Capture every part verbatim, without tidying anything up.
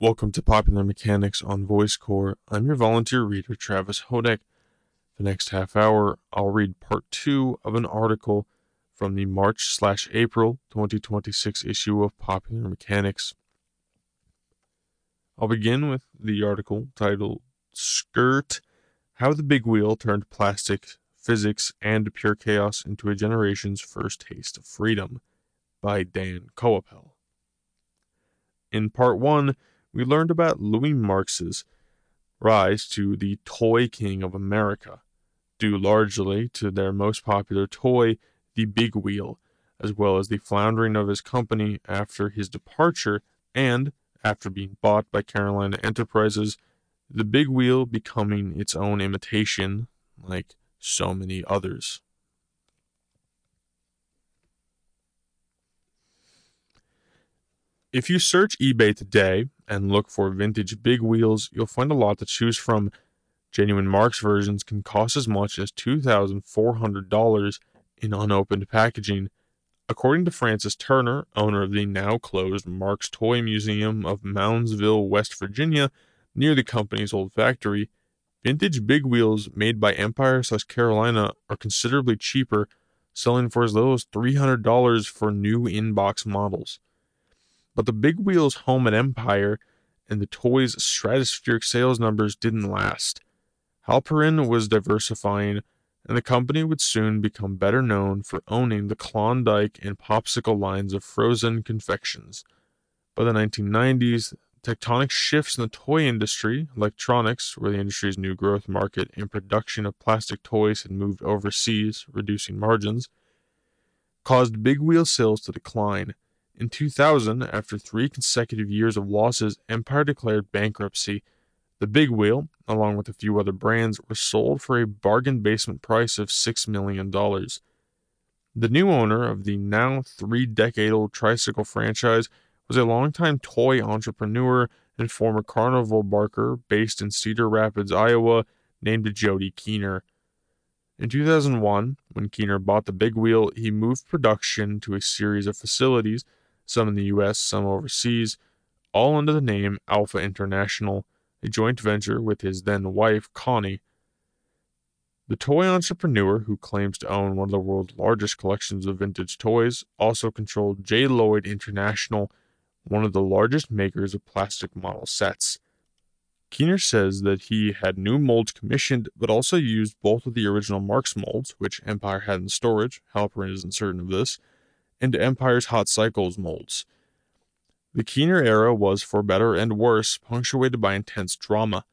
Welcome to Popular Mechanics on VoiceCore. I'm your volunteer reader, Travis Hodek. The next half hour, I'll read part two of an article from the March slash April twenty twenty-six issue of Popular Mechanics. I'll begin with the article titled Skirt, How the Big Wheel Turned Plastic, Physics, and Pure Chaos into a Generation's First Taste of Freedom by Dan Coappel. In part one, we learned about Louis Marx's rise to the toy king of America, due largely to their most popular toy, the Big Wheel, as well as the floundering of his company after his departure and, after being bought by Carolina Enterprises, the Big Wheel becoming its own imitation, like so many others. If you search eBay today and look for vintage big wheels, you'll find a lot to choose from. Genuine Marx versions can cost as much as two thousand four hundred dollars in unopened packaging. According to Francis Turner, owner of the now-closed Marx Toy Museum of Moundsville, West Virginia, near the company's old factory, vintage big wheels made by Empire/Carolina are considerably cheaper, selling for as little as three hundred dollars for new in-box models. But the big wheel's home at Empire and the toy's stratospheric sales numbers didn't last. Halperin was diversifying, and the company would soon become better known for owning the Klondike and Popsicle lines of frozen confections. By the nineteen nineties, tectonic shifts in the toy industry, electronics, where the industry's new growth market and production of plastic toys had moved overseas, reducing margins, caused big wheel sales to decline. In two thousand, after three consecutive years of losses, Empire declared bankruptcy. The Big Wheel, along with a few other brands, were sold for a bargain basement price of six million dollars. The new owner of the now three-decade-old tricycle franchise was a longtime toy entrepreneur and former carnival barker based in Cedar Rapids, Iowa, named Jody Keener. In two thousand one, when Keener bought the Big Wheel, he moved production to a series of facilities, some in the U S, some overseas, all under the name Alpha International, a joint venture with his then-wife, Connie. The toy entrepreneur, who claims to own one of the world's largest collections of vintage toys, also controlled J. Lloyd International, one of the largest makers of plastic model sets. Keener says that he had new molds commissioned, but also used both of the original Marx molds, which Empire had in storage, Halperin isn't certain of this, and Empire's Hot Cycles molds. The Keener era was, for better and worse, punctuated by intense drama.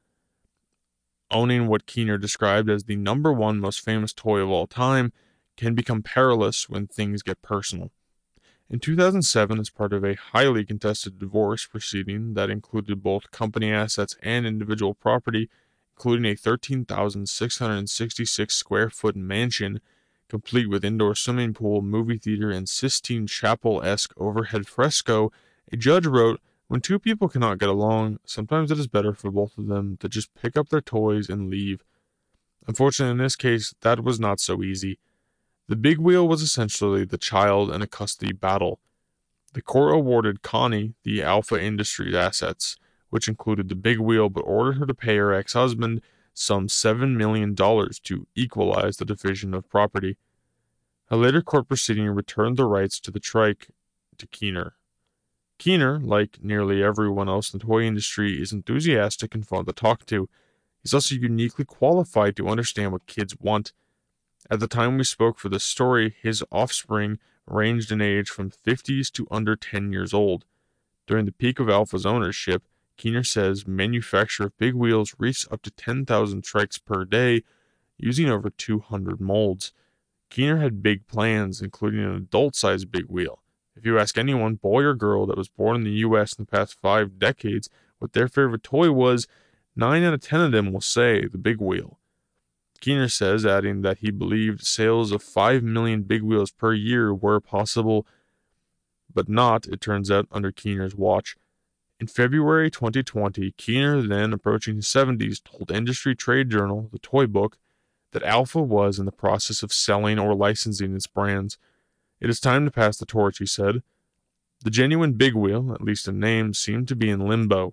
Owning what Keener described as the number one most famous toy of all time can become perilous when things get personal. In two thousand seven, as part of a highly contested divorce proceeding that included both company assets and individual property, including a thirteen thousand six hundred sixty-six square foot mansion, complete with indoor swimming pool, movie theater, and Sistine Chapel-esque overhead fresco, a judge wrote, "When two people cannot get along, sometimes it is better for both of them to just pick up their toys and leave." Unfortunately, in this case, that was not so easy. The Big Wheel was essentially the child in a custody battle. The court awarded Connie the Alpha Industries assets, which included the Big Wheel, but ordered her to pay her ex-husband some seven million dollars to equalize the division of property. A later court proceeding returned the rights to the trike to Keener. Keener, like nearly everyone else in the toy industry, is enthusiastic and fun to talk to. He's also uniquely qualified to understand what kids want. At the time we spoke for this story, his offspring ranged in age from fifties to under ten years old. During the peak of Alpha's ownership, Keener says manufacture of big wheels reached up to ten thousand trikes per day, using over two hundred molds. Keener had big plans, including an adult-sized big wheel. If you ask anyone, boy or girl, that was born in the U S in the past five decades what their favorite toy was, nine out of ten of them will say the Big Wheel. Keener says, adding that he believed sales of five million big wheels per year were possible, but not, it turns out, under Keener's watch. In February twenty twenty, Keener, then approaching his seventies, told industry trade journal, The Toy Book, that Alpha was in the process of selling or licensing its brands. "It is time to pass the torch," he said. The genuine Big Wheel, at least in name, seemed to be in limbo.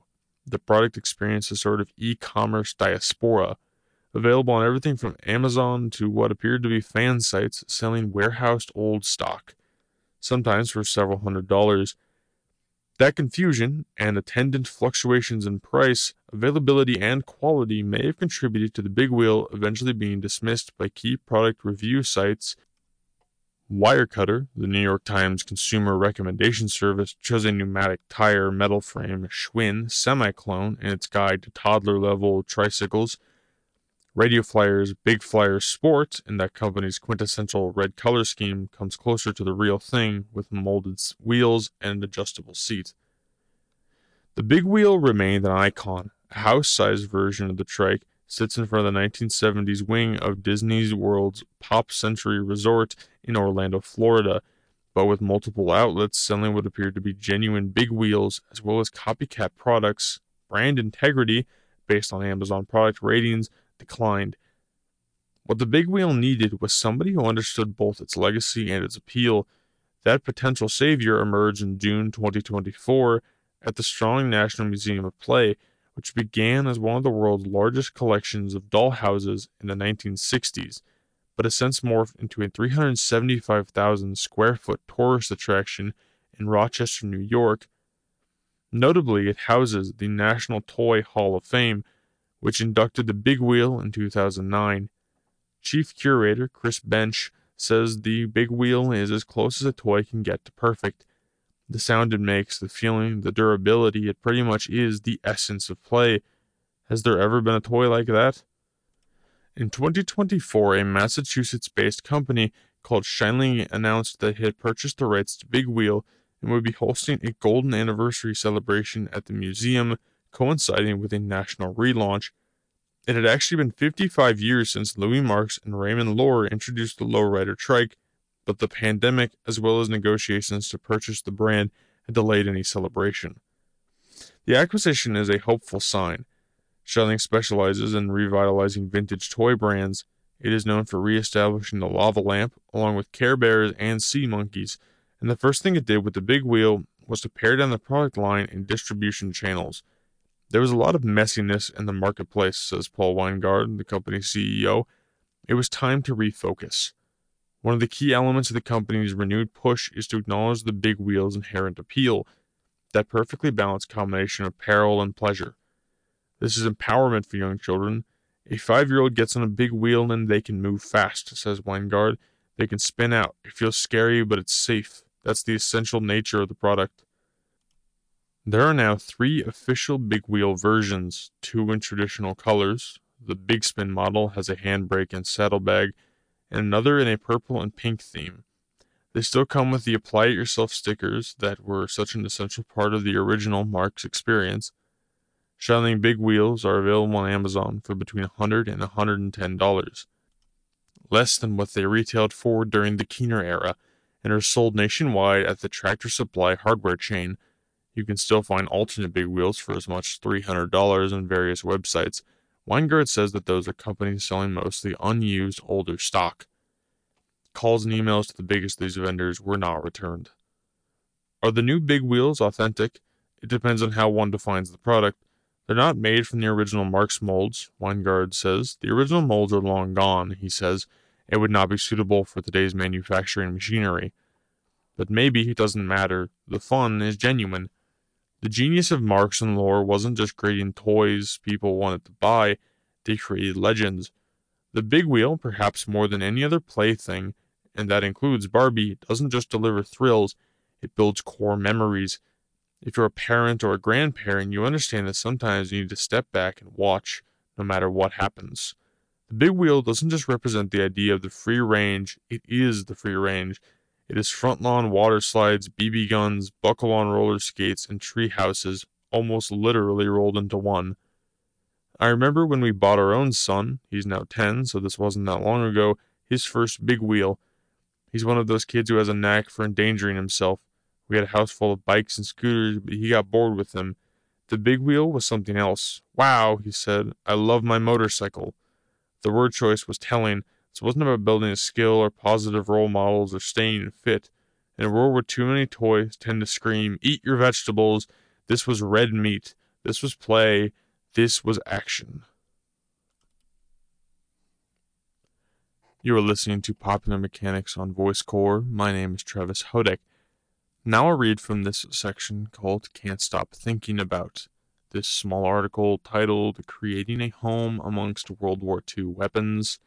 The product experienced a sort of e-commerce diaspora, available on everything from Amazon to what appeared to be fan sites selling warehoused old stock, sometimes for several hundred dollars. That confusion and attendant fluctuations in price, availability, and quality may have contributed to the big wheel eventually being dismissed by key product review sites. Wirecutter, the New York Times consumer recommendation service, chose a pneumatic tire metal frame Schwinn semi-clone in its guide to toddler-level tricycles. Radio Flyer's Big Flyer Sport, in that company's quintessential red color scheme, comes closer to the real thing with molded wheels and an adjustable seat. The big wheel remained an icon. A house-sized version of the trike sits in front of the nineteen seventies wing of Disney World's Pop Century Resort in Orlando, Florida, but with multiple outlets selling what appeared to be genuine big wheels as well as copycat products. Brand integrity, based on Amazon product ratings, declined. What the big wheel needed was somebody who understood both its legacy and its appeal. That potential savior emerged in June twenty twenty-four at the Strong National Museum of Play, which began as one of the world's largest collections of dollhouses in the nineteen sixties, but has since morphed into a three hundred seventy-five thousand square foot tourist attraction in Rochester, New York. Notably, it houses the National Toy Hall of Fame, which inducted the big wheel in two thousand nine. Chief Curator Chris Bench says the big wheel is as close as a toy can get to perfect. The sound it makes, the feeling, the durability, it pretty much is the essence of play. Has there ever been a toy like that? In twenty twenty-four, a Massachusetts-based company called Shinling announced that it had purchased the rights to Big Wheel and would be hosting a golden anniversary celebration at the museum, coinciding with a national relaunch. It had actually been fifty-five years since Louis Marks and Raymond Lohr introduced the lowrider trike, but the pandemic, as well as negotiations to purchase the brand, had delayed any celebration. The acquisition is a hopeful sign. Shinling specializes in revitalizing vintage toy brands. It is known for re-establishing the Lava Lamp, along with Care Bears and Sea Monkeys, and the first thing it did with the big wheel was to pare down the product line and distribution channels. There was a lot of messiness in the marketplace, says Paul Weingart, the company's C E O. It was time to refocus. One of the key elements of the company's renewed push is to acknowledge the big wheel's inherent appeal, that perfectly balanced combination of peril and pleasure. This is empowerment for young children. A five-year-old gets on a big wheel and they can move fast, says Weingart. They can spin out. It feels scary, but it's safe. That's the essential nature of the product. There are now three official big wheel versions, two in traditional colors. The Big Spin model has a handbrake and saddlebag, and another in a purple and pink theme. They still come with the Apply It Yourself stickers that were such an essential part of the original Marks experience. Shinling big wheels are available on Amazon for between one hundred dollars and one hundred ten dollars, less than what they retailed for during the Keener era, and are sold nationwide at the Tractor Supply hardware chain. You can still find alternate big wheels for as much as three hundred dollars on various websites. Weingart says that those are companies selling mostly unused, older stock. Calls and emails to the biggest of these vendors were not returned. Are the new big wheels authentic? It depends on how one defines the product. They're not made from the original Marks molds, Weingart says. The original molds are long gone, he says. It would not be suitable for today's manufacturing machinery. But maybe it doesn't matter. The fun is genuine. The genius of Marks and Lohr wasn't just creating toys people wanted to buy, they created legends. The big wheel, perhaps more than any other plaything, and that includes Barbie, doesn't just deliver thrills, it builds core memories. If you're a parent or a grandparent, you understand that sometimes you need to step back and watch, no matter what happens. The big wheel doesn't just represent the idea of the free range, it is the free range. It is front lawn water slides, B B guns, buckle on roller skates, and tree houses, almost literally rolled into one. I remember when we bought our own son, he's now ten, so this wasn't that long ago, his first big wheel. He's one of those kids who has a knack for endangering himself. We had a house full of bikes and scooters, but he got bored with them. The big wheel was something else. Wow, he said, I love my motorcycle. The word choice was telling. This wasn't about building a skill or positive role models or staying fit. In a world where too many toys tend to scream, eat your vegetables, this was red meat. This was play. This was action. You are listening to Popular Mechanics on Voice Core. My name is Travis Hodek. Now I'll read from this section called Can't Stop Thinking About. This small article titled Creating a Home Amongst World War Two Weapons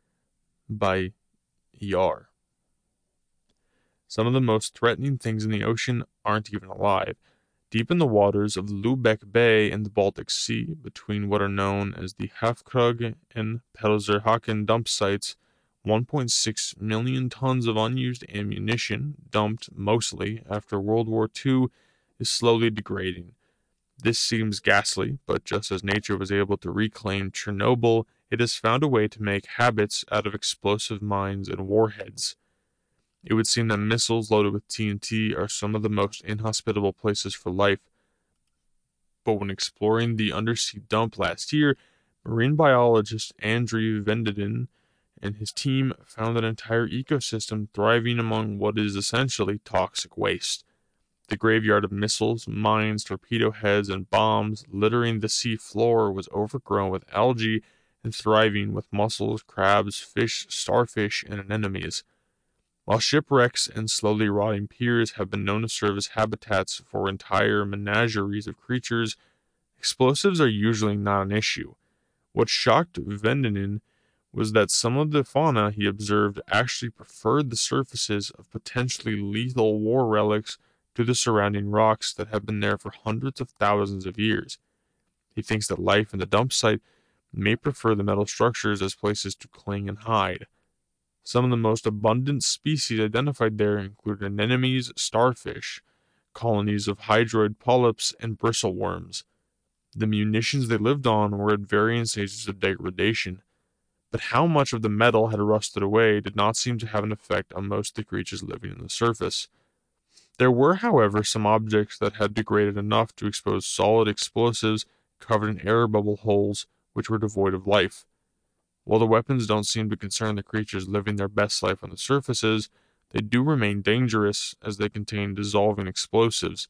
by E R. Some of the most threatening things in the ocean aren't even alive. Deep in the waters of Lübeck Bay in the Baltic Sea, between what are known as the Hafkrug and Pelzerhaken dump sites, one point six million tons of unused ammunition, dumped mostly after World War Two, is slowly degrading. This seems ghastly, but just as nature was able to reclaim Chernobyl, it has found a way to make habits out of explosive mines and warheads. It would seem that missiles loaded with T N T are some of the most inhospitable places for life. But when exploring the undersea dump last year, marine biologist Andrew Vendedin and his team found an entire ecosystem thriving among what is essentially toxic waste. The graveyard of missiles, mines, torpedo heads, and bombs littering the sea floor was overgrown with algae and thriving with mussels, crabs, fish, starfish, and anemones. While shipwrecks and slowly rotting piers have been known to serve as habitats for entire menageries of creatures, explosives are usually not an issue. What shocked Vendinin was that some of the fauna he observed actually preferred the surfaces of potentially lethal war relics to the surrounding rocks that have been there for hundreds of thousands of years. He thinks that life in the dump site may prefer the metal structures as places to cling and hide. Some of the most abundant species identified there include anemones, starfish, colonies of hydroid polyps, and bristleworms. The munitions they lived on were at varying stages of degradation, but how much of the metal had rusted away did not seem to have an effect on most of the creatures living on the surface. There were, however, some objects that had degraded enough to expose solid explosives covered in air bubble holes which were devoid of life. While the weapons don't seem to concern the creatures living their best life on the surfaces, they do remain dangerous as they contain dissolving explosives.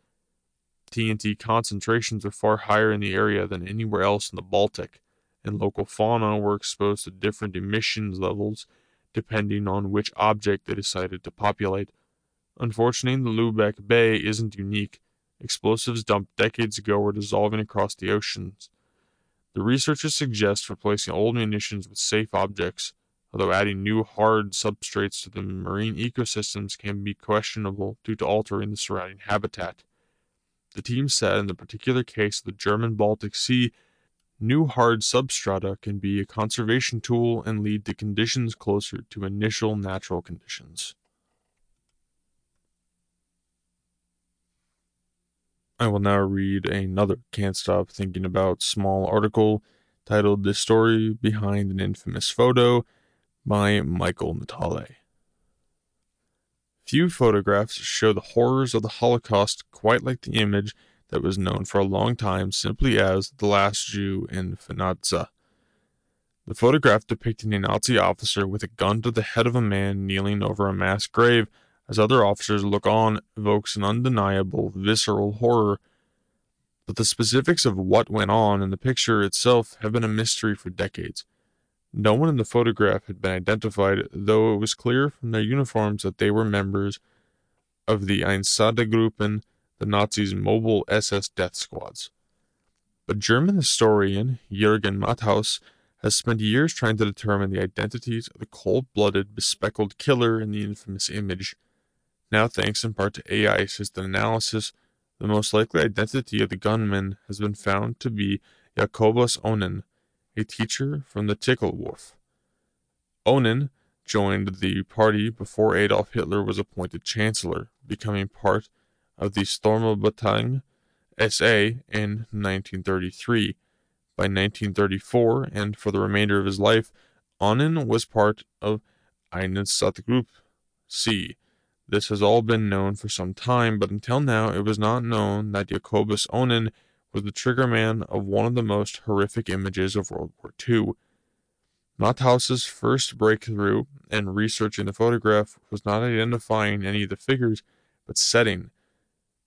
T N T concentrations are far higher in the area than anywhere else in the Baltic, and local fauna were exposed to different emissions levels depending on which object they decided to populate. Unfortunately, the Lübeck Bay isn't unique. Explosives dumped decades ago are dissolving across the oceans. The researchers suggest replacing old munitions with safe objects, although adding new hard substrates to the marine ecosystems can be questionable due to altering the surrounding habitat. The team said in the particular case of the German Baltic Sea, new hard substrata can be a conservation tool and lead to conditions closer to initial natural conditions. I will now read another Can't Stop Thinking About small article titled The Story Behind an Infamous Photo by Michael Natale. Few photographs show the horrors of the Holocaust quite like the image that was known for a long time simply as The Last Jew in Venezia. The photograph depicting a Nazi officer with a gun to the head of a man kneeling over a mass grave as other officers look on evokes an undeniable, visceral horror. But the specifics of what went on in the picture itself have been a mystery for decades. No one in the photograph had been identified, though it was clear from their uniforms that they were members of the Einsatzgruppen, the Nazis' mobile S S death squads. But German historian Jürgen Matthaus has spent years trying to determine the identities of the cold-blooded, bespectacled killer in the infamous image. Now, thanks in part to A I-assisted analysis, the most likely identity of the gunman has been found to be Jakobus Onen, a teacher from the Tickelwurf. Onen joined the party before Adolf Hitler was appointed chancellor, becoming part of the Sturmbannwagen S A in nineteen thirty-three. By nineteen thirty-four, and for the remainder of his life, Onen was part of Einsatzgruppe C. This has all been known for some time, but until now it was not known that Jakobus Onen was the triggerman of one of the most horrific images of World War Two. Matthaus's first breakthrough in researching the photograph was not identifying any of the figures, but setting.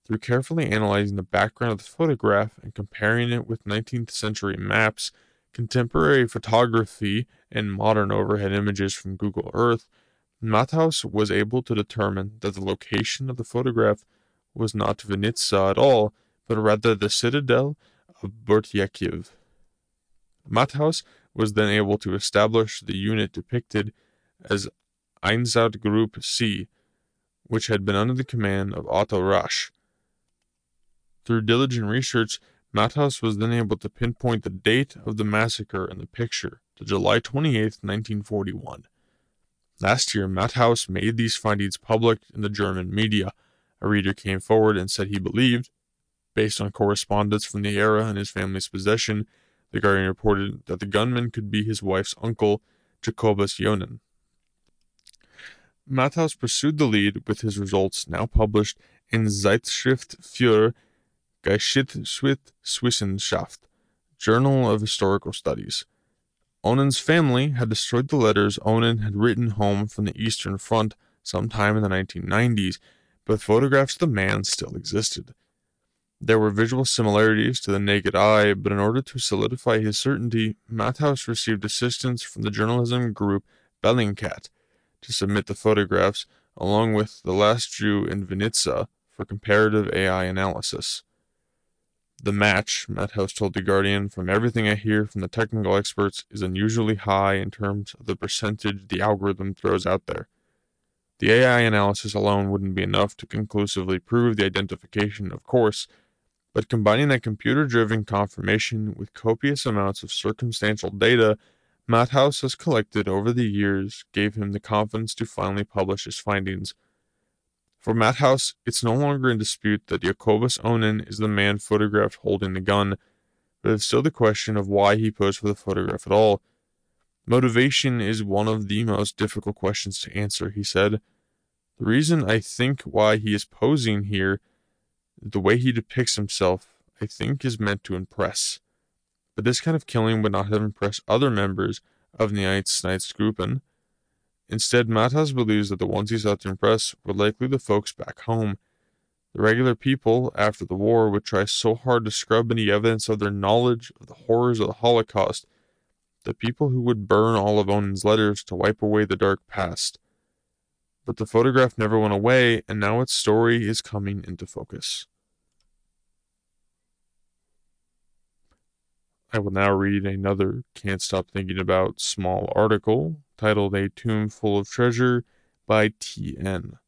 Through carefully analyzing the background of the photograph and comparing it with nineteenth century maps, contemporary photography, and modern overhead images from Google Earth, Matthaus was able to determine that the location of the photograph was not Vinitsa at all, but rather the citadel of Burtyakov. Matthaus was then able to establish the unit depicted as Einsatzgruppe C, which had been under the command of Otto Rasch. Through diligent research, Matthaus was then able to pinpoint the date of the massacre in the picture to July twenty-eighth, nineteen forty-one. Last year, Matthaus made these findings public in the German media. A reader came forward and said he believed, based on correspondence from the era in his family's possession, the Guardian reported that the gunman could be his wife's uncle, Jacobus Jonen. Matthaus pursued the lead with his results now published in Zeitschrift für Geschichtswissenschaft, Journal of Historical Studies. Onen's family had destroyed the letters Onen had written home from the Eastern Front sometime in the nineteen nineties, but photographs of the man still existed. There were visual similarities to the naked eye, but in order to solidify his certainty, Matthaus received assistance from the journalism group Bellingcat to submit the photographs, along with The Last Jew in Vinitsa, for comparative A I analysis. The match, Matthaus told The Guardian, from everything I hear from the technical experts, is unusually high in terms of the percentage the algorithm throws out there. The A I analysis alone wouldn't be enough to conclusively prove the identification, of course, but combining that computer-driven confirmation with copious amounts of circumstantial data Matthaus has collected over the years gave him the confidence to finally publish his findings. For Matthaus, it's no longer in dispute that Jacobus Onen is the man photographed holding the gun, but it's still the question of why he posed for the photograph at all. Motivation is one of the most difficult questions to answer, he said. The reason I think why he is posing here, the way he depicts himself, I think is meant to impress. But this kind of killing would not have impressed other members of the Einsatzgruppen. Instead, Matthaus believes that the ones he sought to impress were likely the folks back home. The regular people, after the war, would try so hard to scrub any evidence of their knowledge of the horrors of the Holocaust, the people who would burn all of Onen's letters to wipe away the dark past. But the photograph never went away, and now its story is coming into focus. I will now read another Can't Stop Thinking About small article titled A Tomb Full of Treasure by T N.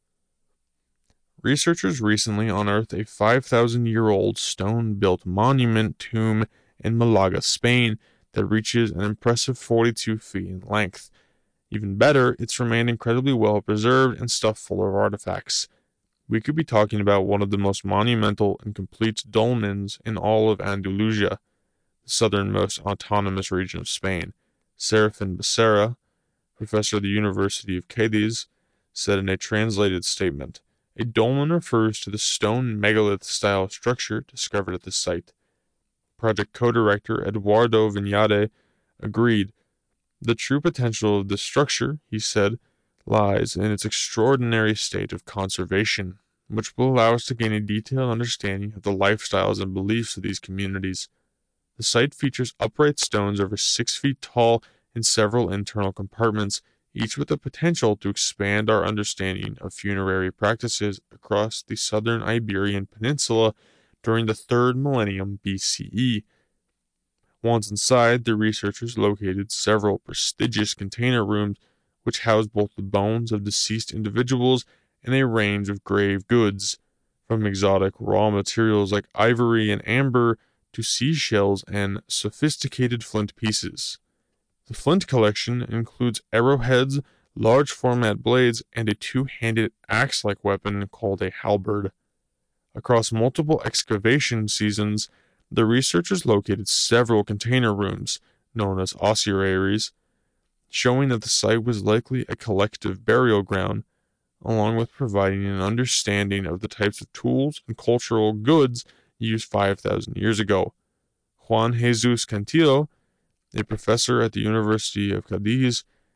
Researchers recently unearthed a five thousand year old stone-built monument tomb in Malaga, Spain that reaches an impressive forty-two feet in length. Even better, it's remained incredibly well preserved and stuffed full of artifacts. We could be talking about one of the most monumental and complete dolmens in all of Andalusia, the southernmost autonomous region of Spain. Serafin Becerra, professor at the University of Cadiz, said in a translated statement, "A dolmen refers to the stone megalith-style structure discovered at the site." Project co-director Eduardo Viñade agreed. The true potential of this structure, he said, lies in its extraordinary state of conservation, which will allow us to gain a detailed understanding of the lifestyles and beliefs of these communities. The site features upright stones over six feet tall in several internal compartments, each with the potential to expand our understanding of funerary practices across the southern Iberian Peninsula during the third millennium B C E. Once inside, the researchers located several prestigious container rooms which housed both the bones of deceased individuals and a range of grave goods, from exotic raw materials like ivory and amber to seashells and sophisticated flint pieces. The flint collection includes arrowheads, large format blades, and a two-handed axe-like weapon called a halberd. Across multiple excavation seasons, the researchers located several container rooms, known as ossuaries, showing that the site was likely a collective burial ground, along with providing an understanding of the types of tools and cultural goods used five thousand years ago. Juan Jesus Cantillo, a professor at the University of Cadiz,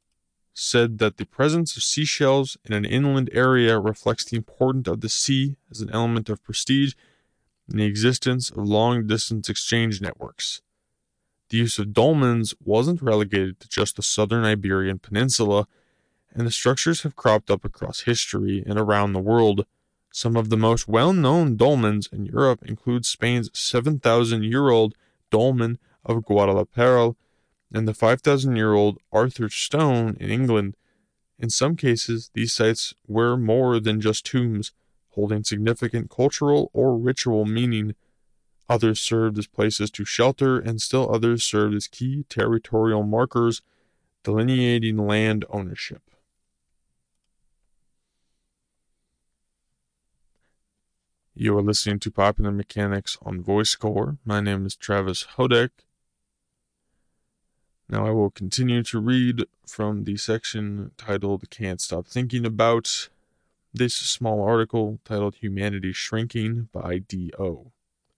said that the presence of seashells in an inland area reflects the importance of the sea as an element of prestige and the existence of long-distance exchange networks. The use of dolmens wasn't relegated to just the southern Iberian Peninsula, and the structures have cropped up across history and around the world. Some of the most well-known dolmens in Europe include Spain's seven thousand year old dolmen of Guadalperal and the five thousand year old Arthur's Stone in England. In some cases, these sites were more than just tombs, holding significant cultural or ritual meaning. Others served as places to shelter, and still others served as key territorial markers delineating land ownership. You are listening to Popular Mechanics on VoiceCore. My name is Travis Hodek. Now I will continue to read from the section titled Can't Stop Thinking About this small article titled Humanity Shrinking by D O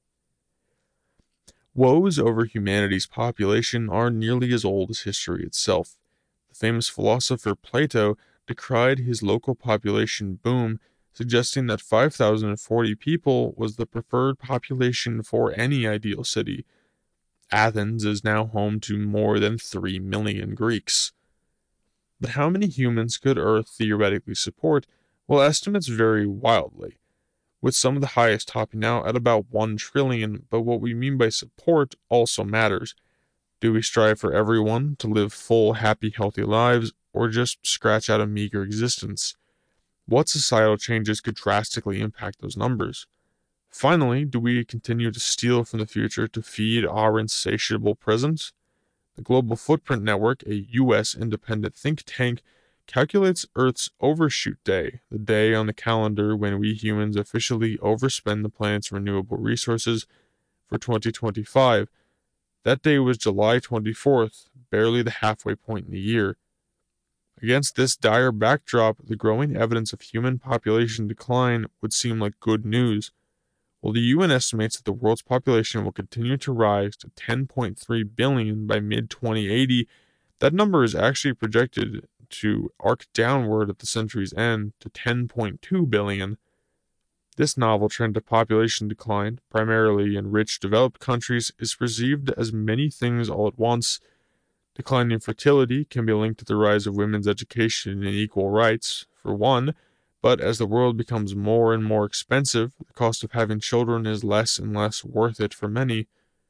Woes over humanity's population are nearly as old as history itself. The famous philosopher Plato decried his local population boom, suggesting that five thousand forty people was the preferred population for any ideal city. Athens is now home to more than three million Greeks. But how many humans could Earth theoretically support? Well, estimates vary wildly, with some of the highest topping out at about one trillion, but what we mean by support also matters. Do we strive for everyone to live full, happy, healthy lives, or just scratch out a meager existence? What societal changes could drastically impact those numbers? Finally, do we continue to steal from the future to feed our insatiable present? The Global Footprint Network, a U S independent think tank, calculates Earth's overshoot day, the day on the calendar when we humans officially overspend the planet's renewable resources, for twenty twenty-five. That day was July twenty-fourth, barely the halfway point in the year. Against this dire backdrop, the growing evidence of human population decline would seem like good news. While the U N estimates that the world's population will continue to rise to ten point three billion by mid twenty eighty, that number is actually projected to arc downward at the century's end to ten point two billion. This novel trend of population decline, primarily in rich developed countries, is perceived as many things all at once. Declining fertility can be linked to the rise of women's education and equal rights, for one, but as the world becomes more and more expensive, the cost of having children is less and less worth it for many.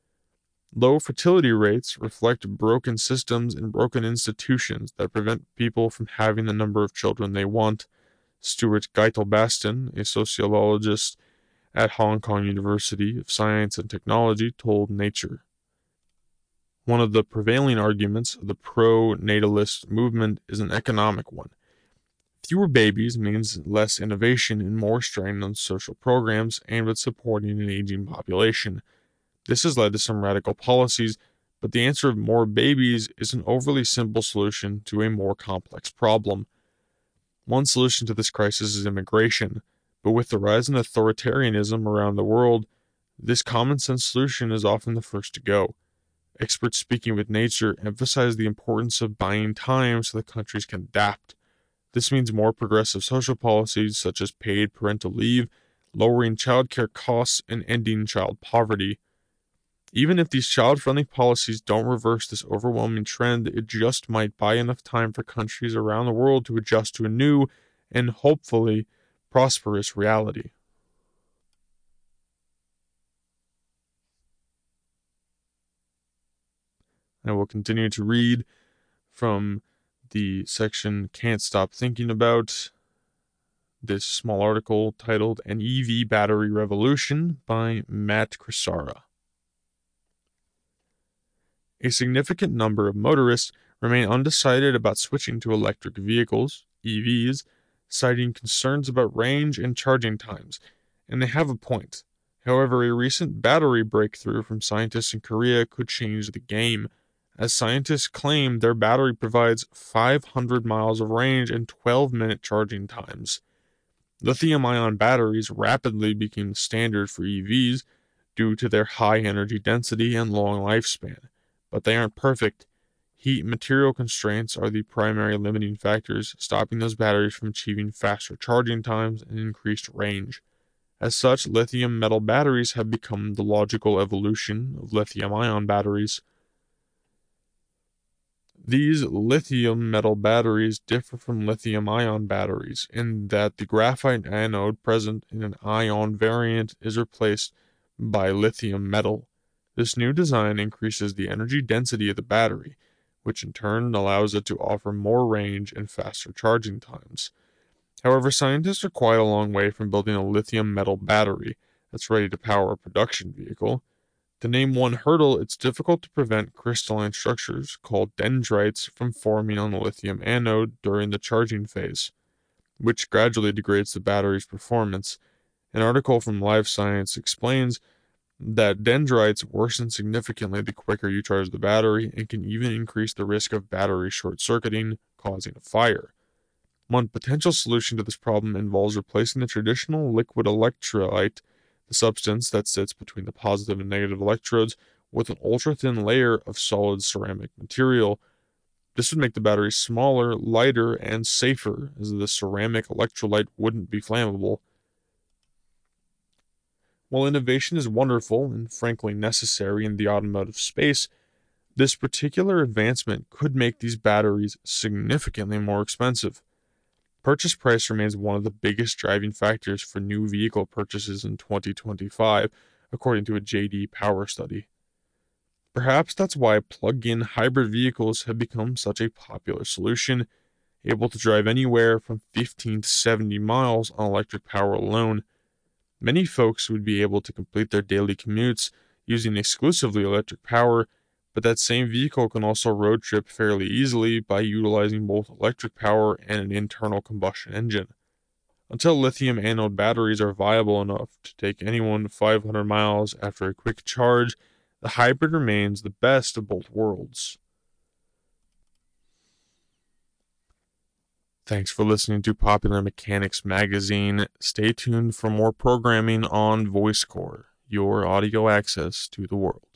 Low fertility rates reflect broken systems and broken institutions that prevent people from having the number of children they want. Stuart Geitel-Baston, a sociologist at Hong Kong University of Science and Technology, told Nature. One of the prevailing arguments of the pro-natalist movement is an economic one. Fewer babies means less innovation and more strain on social programs aimed at supporting an aging population. This has led to some radical policies, but the answer of more babies is an overly simple solution to a more complex problem. One solution to this crisis is immigration, but with the rise in authoritarianism around the world, this common-sense solution is often the first to go. Experts speaking with Nature emphasize the importance of buying time so that countries can adapt. This means more progressive social policies such as paid parental leave, lowering childcare costs, and ending child poverty. Even if these child-friendly policies don't reverse this overwhelming trend, it just might buy enough time for countries around the world to adjust to a new and hopefully prosperous reality. I will continue to read from the section Can't Stop Thinking About this small article titled An E V Battery Revolution by Matt Crisara. A significant number of motorists remain undecided about switching to electric vehicles, E Vs, citing concerns about range and charging times, and they have a point. However, a recent battery breakthrough from scientists in Korea could change the game, as scientists claim their battery provides five hundred miles of range and twelve minute charging times. Lithium-ion batteries rapidly became the standard for E Vs due to their high energy density and long lifespan, but they aren't perfect. Heat and material constraints are the primary limiting factors, stopping those batteries from achieving faster charging times and increased range. As such, lithium metal batteries have become the logical evolution of lithium-ion batteries. These lithium metal batteries differ from lithium-ion batteries in that the graphite anode present in an ion variant is replaced by lithium metal. This new design increases the energy density of the battery, which in turn allows it to offer more range and faster charging times. However, scientists are quite a long way from building a lithium metal battery that's ready to power a production vehicle. To name one hurdle, it's difficult to prevent crystalline structures called dendrites from forming on the lithium anode during the charging phase, which gradually degrades the battery's performance. An article from Live Science explains that dendrites worsen significantly the quicker you charge the battery and can even increase the risk of battery short-circuiting, causing a fire. One potential solution to this problem involves replacing the traditional liquid electrolyte, the substance that sits between the positive and negative electrodes, with an ultra-thin layer of solid ceramic material. This would make the battery smaller, lighter, and safer, as the ceramic electrolyte wouldn't be flammable. While innovation is wonderful and frankly necessary in the automotive space, this particular advancement could make these batteries significantly more expensive. Purchase price remains one of the biggest driving factors for new vehicle purchases in twenty twenty-five, according to a J D Power study. Perhaps that's why plug-in hybrid vehicles have become such a popular solution, able to drive anywhere from fifteen to seventy miles on electric power alone. Many folks would be able to complete their daily commutes using exclusively electric power, but that same vehicle can also road trip fairly easily by utilizing both electric power and an internal combustion engine. Until lithium anode batteries are viable enough to take anyone five hundred miles after a quick charge, the hybrid remains the best of both worlds. Thanks for listening to Popular Mechanics Magazine. Stay tuned for more programming on VoiceCore, your audio access to the world.